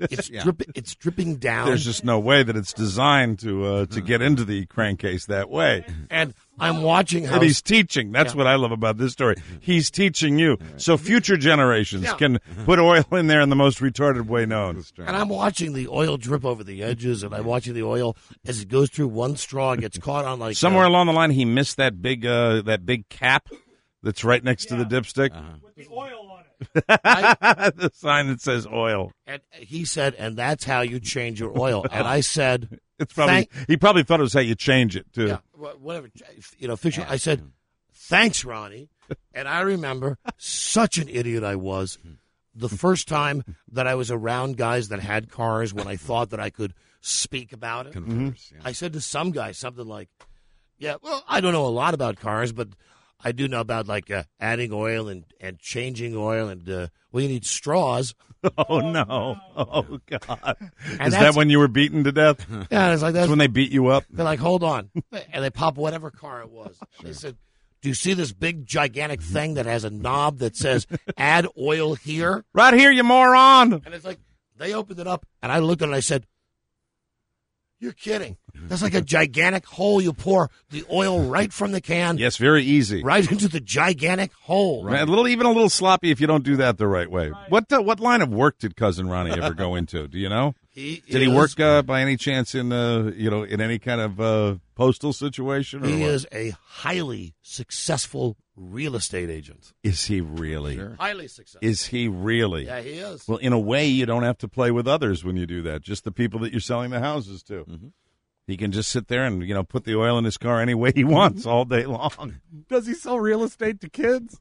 It's dripping down. There's just no way that it's designed to get into the crankcase that way. And I'm watching how... And he's teaching. That's what I love about this story. He's teaching you. So future generations can put oil in there in the most retarded way known. And I'm watching the oil drip over the edges, and I'm watching the oil as it goes through one straw and gets caught on like... Somewhere along the line, he missed that big cap that's right next to the dipstick. With the oil on it. The sign that says oil. And he said, and that's how you change your oil. And I said... It's probably he probably thought it was how you change it, too. Yeah, whatever. Fiction. I said, thanks, Ronnie. And I remember such an idiot I was the first time that I was around guys that had cars when I thought that I could speak about it. I said to some guy something like, yeah, well, I don't know a lot about cars, but I do know about, like, adding oil and changing oil and, well, you need straws. Oh, no. Oh, God. Is that when you were beaten to death? Yeah, it's like that. That's when they beat you up? They're like, hold on. And they pop whatever car it was. They said, do you see this big, gigantic thing that has a knob that says, add oil here? Right here, you moron. And it's like, they opened it up, and I looked at it and I said, you're kidding. That's like a gigantic hole. You pour the oil right from the can. Yes, very easy. Right into the gigantic hole. Right. Even a little sloppy if you don't do that the right way. Right. What line of work did Cousin Ronnie ever go into? Do you know? Did he work by any chance in in any kind of postal situation? Or he what? is a highly successful real estate agent. Is he really? Sure. Highly successful. Is he really? Yeah, he is. Well, in a way, you don't have to play with others when you do that. Just the people that you're selling the houses to. Mm-hmm. He can just sit there and, put the oil in his car any way he wants all day long. Does he sell real estate to kids?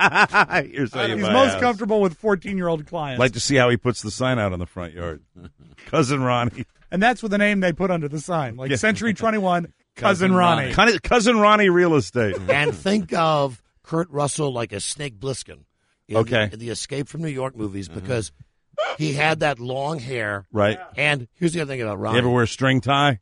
He's most comfortable with 14-year-old clients. Like to see how he puts the sign out in the front yard. Cousin Ronnie. And that's what the name they put under the sign. Like Century 21, Cousin Ronnie. Cousin Ronnie Real Estate. And think of Kurt Russell like a Snake Plissken in the Escape from New York movies because he had that long hair. Right. And here's the other thing about Ronnie. You ever wear a string tie?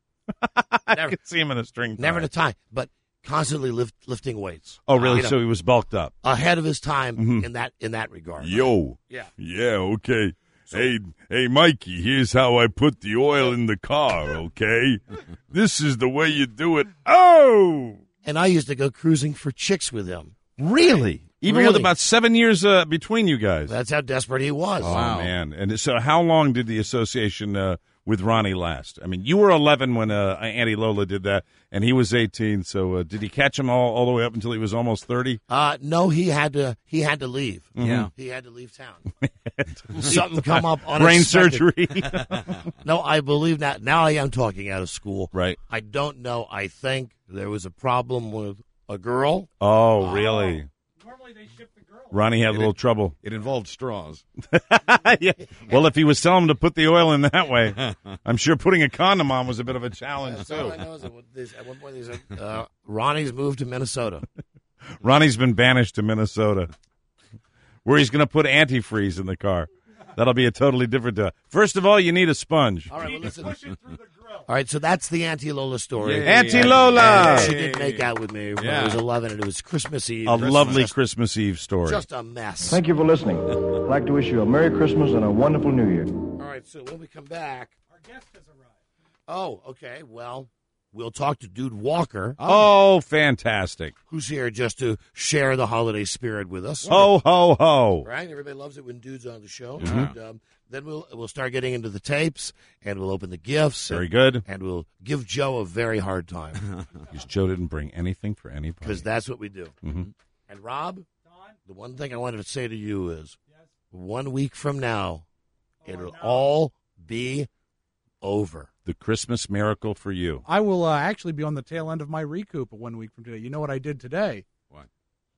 I could see him in a string tie. Never in a tie, but constantly lifting weights. Oh, really? So he was bulked up. Ahead of his time in that regard. Yo. Yeah. Yeah, okay. So, hey, Mikey, here's how I put the oil in the car, okay? This is the way you do it. Oh! And I used to go cruising for chicks with him. Really? Even with about 7 years between you guys? That's how desperate he was. Oh, man. And so how long did the association with Ronnie last? I mean, you were 11 when Auntie Lola did that, and he was 18. So did he catch him all the way up until he was almost 30? No, he had to leave. Mm-hmm. Yeah, he had to leave town. Something come up unexpected. Brain surgery. No, I believe that. Now I am talking out of school. Right. I don't know. I think there was a problem with a girl. Oh, really? Normally they ship the girl. Ronnie had a little trouble. It involved straws. Yeah. Well, if he was telling him to put the oil in that way, I'm sure putting a condom on was a bit of a challenge, too. All I know is that at one point they said, Ronnie's moved to Minnesota. Ronnie's been banished to Minnesota, where he's going to put antifreeze in the car. That'll be a totally different First of all, you need a sponge. All right, well, listen. All right, so that's the Auntie Lola story. Yeah, Auntie Lola! She did make out with me when I was 11, and it was Christmas Eve. A lovely Christmas Eve story. Just a mess. Thank you for listening. I'd like to wish you a Merry Christmas and a wonderful New Year. All right, so when we come back, our guest has arrived. Oh, okay. Well, we'll talk to Dude Walker. Oh, fantastic. Who's here just to share the holiday spirit with us. Ho, ho, ho. Right? Everybody loves it when Dude's on the show. Yeah. And, then we'll start getting into the tapes, and we'll open the gifts. Very good. And we'll give Joe a very hard time. Because Joe didn't bring anything for anybody. Because that's what we do. Mm-hmm. And Rob, the one thing I wanted to say to you is 1 week from now, it'll all be over. The Christmas miracle for you. I will actually be on the tail end of my recoup 1 week from today. You know what I did today? What?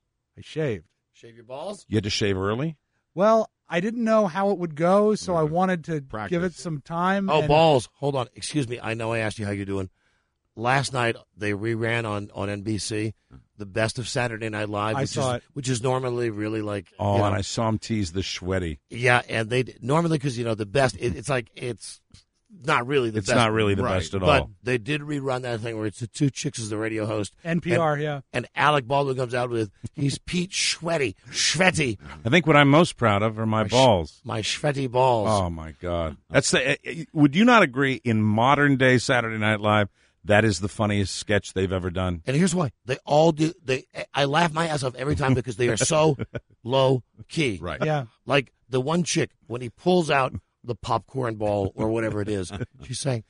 I shaved. Shave your balls? You had to shave early? Well, I didn't know how it would go, so I wanted to give it some time. Oh, balls. Hold on. Excuse me. I know I asked you how you're doing. Last night, they reran on NBC the best of Saturday Night Live, which is normally really like... Oh, and I saw him tease the Schweddy. Yeah, and they normally, because, the best, it's like, it's not really the It's best. not really the best at But all. they did rerun that thing where it's the two chicks as the radio host. NPR, yeah. And Alec Baldwin comes out with, he's Pete Schwetty. I think what I'm most proud of are my balls. My Schwetty balls. Oh, my God. That's would you not agree, in modern day Saturday Night Live, that is the funniest sketch they've ever done? And here's why. They all do. I laugh my ass off every time because they are so low key. Right. Yeah. Like the one chick, when he pulls out the popcorn ball or whatever it is, she's saying,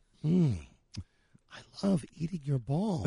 I love eating your ball.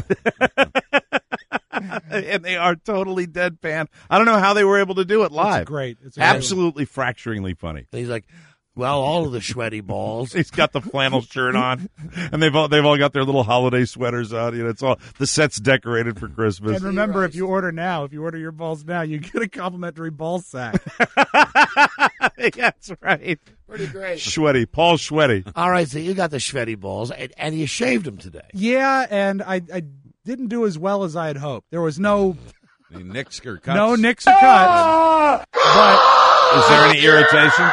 And they are totally deadpan. I don't know how they were able to do it live. It's great. It's absolutely fracturingly funny. And he's like, well, all of the Schwetty balls. He's got the flannel shirt on, and they've all got their little holiday sweaters on. You know, it's all the set's decorated for Christmas. And remember, if you order your balls now, you get a complimentary ball sack. That's right. Pretty great. Schwetty, Paul Schwetty. All right, so you got the Schwetty balls, and you shaved them today. Yeah, and I didn't do as well as I had hoped. There was no nicks or cuts. No nicks or cuts. But is there any irritation?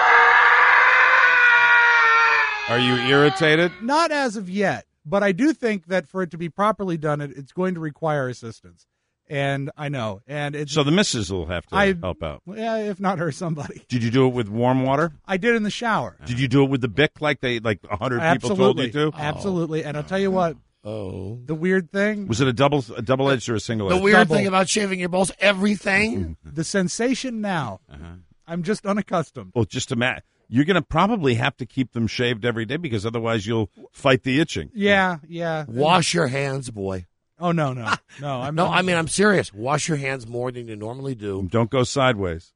Are you irritated? Not as of yet, but I do think that for it to be properly done, it's going to require assistance. And I know. And it's, so the missus will have to help out. Yeah, if not her, somebody. Did you do it with warm water? I did in the shower. Did you do it with the Bic like 100 people told you to? Absolutely. And I'll tell you what. Oh. The weird thing. Was it a double-edged or a single-edged? The weird thing about shaving your balls, everything. The sensation now. I'm just unaccustomed. Well, just imagine. You're going to probably have to keep them shaved every day because otherwise you'll fight the itching. Yeah. Wash your hands, boy. Oh, no. I'm serious. Wash your hands more than you normally do. Don't go sideways.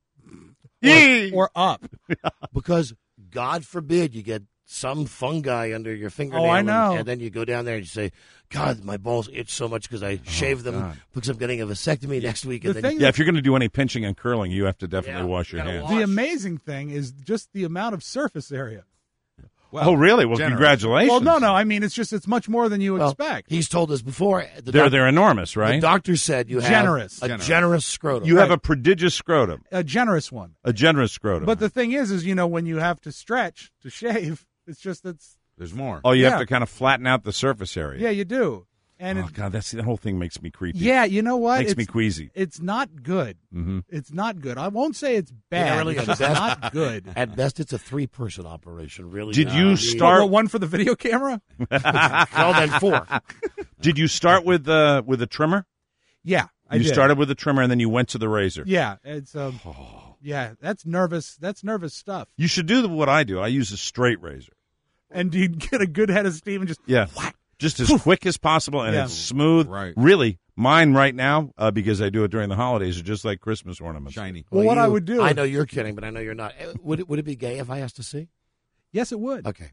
Or up. Because, God forbid, you get some fungi under your fingernail. Oh, I know. And then you go down there and you say, God, my balls itch so much because I shaved them because I'm getting a vasectomy next week. And then if you're going to do any pinching and curling, you have to definitely wash your hands. The amazing thing is just the amount of surface area. Well, really? Well, congratulations. Well, no. I mean, it's much more than you expect. He's told us before. They're enormous, right? The doctor said you have a generous scrotum. You have a prodigious scrotum. A generous one. A generous scrotum. But the thing is, when you have to stretch to shave, there's more. Oh, you have to kind of flatten out the surface area. Yeah, you do. And God, the whole thing makes me creepy. Yeah, you know what? Makes me queasy. It's not good. Mm-hmm. It's not good. I won't say it's bad. Really, it's not good. At best, it's a 3-person operation. Really. Did you start one for the video camera? Well, then 4. Did you start with a trimmer? Yeah, I did. You started with a trimmer and then you went to the razor. Yeah, it's yeah, that's nervous. That's nervous stuff. You should do what I do. I use a straight razor. And you get a good head of steam and just whack. Just as quick as possible, and it's smooth. Right. Really, mine right now, because I do it during the holidays, are just like Christmas ornaments. Shiny. Well, what I would do... I know you're kidding, but I know you're not. Would it be gay if I asked to see? Yes, it would. Okay.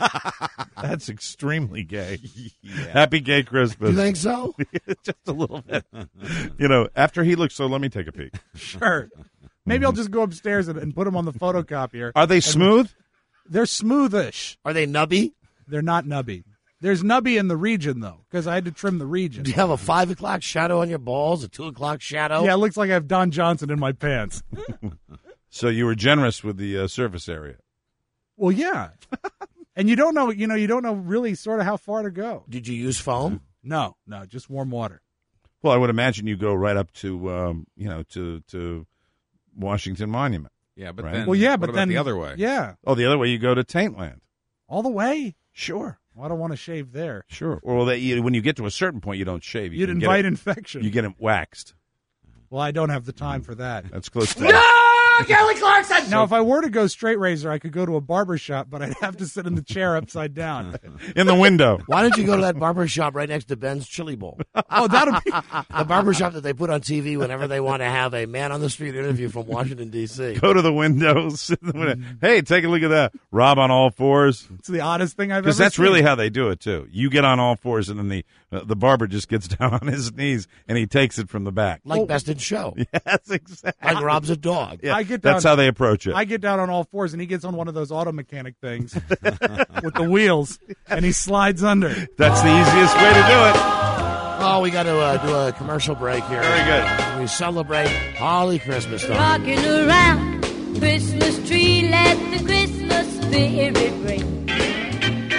That's extremely gay. Happy gay Christmas. You think so? Just a little bit. After he looks, so let me take a peek. Sure. Maybe I'll just go upstairs and put them on the photocopier. Are they smooth? They're smoothish. Are they nubby? They're not nubby. There's nubby in the region, though, because I had to trim the region. Do you have a 5 o'clock shadow on your balls, a 2 o'clock shadow? Yeah, it looks like I have Don Johnson in my pants. So you were generous with the surface area. Well, yeah. And you don't know really sort of how far to go. Did you use foam? No, just warm water. Well, I would imagine you go right up to, to Washington Monument. Yeah, but right? then, well, yeah, what but about then the other way? Yeah. Oh, the other way, you go to Taintland. All the way? Sure. Well, I don't want to shave there. Sure. Well, when you get to a certain point, you don't shave. You'd invite infection. You get it waxed. Well, I don't have the time for that. That's close to Kelly Clarkson! Now, if I were to go straight razor, I could go to a barber shop, but I'd have to sit in the chair upside down. In the window. Why don't you go to that barber shop right next to Ben's Chili Bowl? Oh, that'll be... The barber shop that they put on TV whenever they want to have a man-on-the-street interview from Washington, D.C. Go to the window, sit in the window. Hey, take a look at that. Rob on all fours. It's the oddest thing I've ever seen. Because that's really how they do it, too. You get on all fours, and then the barber just gets down on his knees, and he takes it from the back. Like Best in Show. Yes, exactly. Like Rob's a dog. Yeah, that's how they approach it. I get down on all fours, and he gets on one of those auto mechanic things with the wheels, and he slides under. That's the easiest way to do it. Oh, we got to do a commercial break here. Very good. We celebrate Holly Christmas time. Rocking around Christmas tree, let the Christmas spirit ring.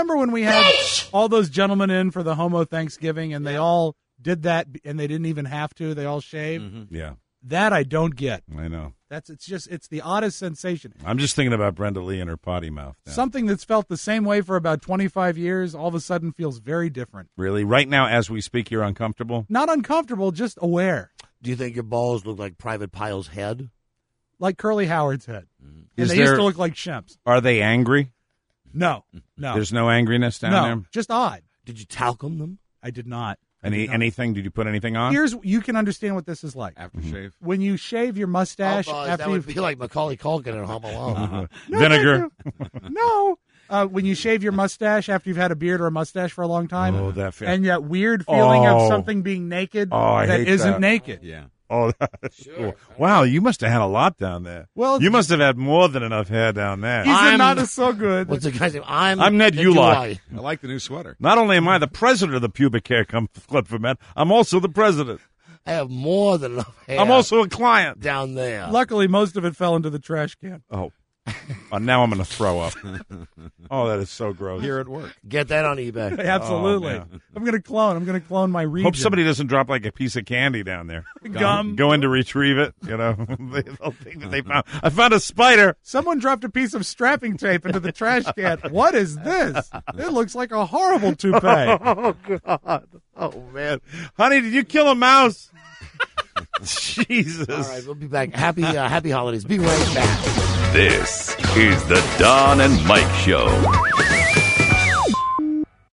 remember when we had all those gentlemen in for the Homo Thanksgiving, and they all did that, and they didn't even have to. They all shaved. Yeah. That I don't get. I know. It's the oddest sensation. I'm just thinking about Brenda Lee and her potty mouth now. Something that's felt the same way for about 25 years all of a sudden feels very different. Really? Right now, as we speak, you're uncomfortable? Not uncomfortable, just aware. Do you think your balls look like Private Pyle's head? Like Curly Howard's head. And Is they used there- to look like Shemp's. Are they angry? No. There's no angriness down there? Just odd. Did you talcum them? I did not. Anything? Did you put anything on? You can understand what this is like. Aftershave. When you shave your mustache that after would you be like Macaulay Culkin in Home Alone. Vinegar. No. When you shave your mustache after you've had a beard or a mustache for a long time, Oh, that feel- and that weird feeling of Oh. something being naked I that hate isn't that. naked. Yeah. Oh, that's cool. Wow, you must have had a lot down there. Well, you must have had more than enough hair down there. He's not so good. What's the guy's name? I'm Ned Ulott. I like the new sweater. Not only am I the president of the Pubic Hair Club for Men, I'm also the president. I have more than enough hair. I'm also a client. Down there. Luckily, most of it fell into the trash can. Oh. Now I'm going to throw up. Oh, that is so gross. Here at work. Get that on eBay. Absolutely. Oh, I'm going to clone my region. Hope somebody doesn't drop like a piece of candy down there. Gum. Go in to retrieve it. They'll think that they found. I found a spider. Someone dropped a piece of strapping tape into the trash can. What is this? It looks like a horrible toupee. Oh God. Oh man, honey, did you kill a mouse? Jesus. All right, we'll be back. Happy holidays. Be right back. This is the Don and Mike Show.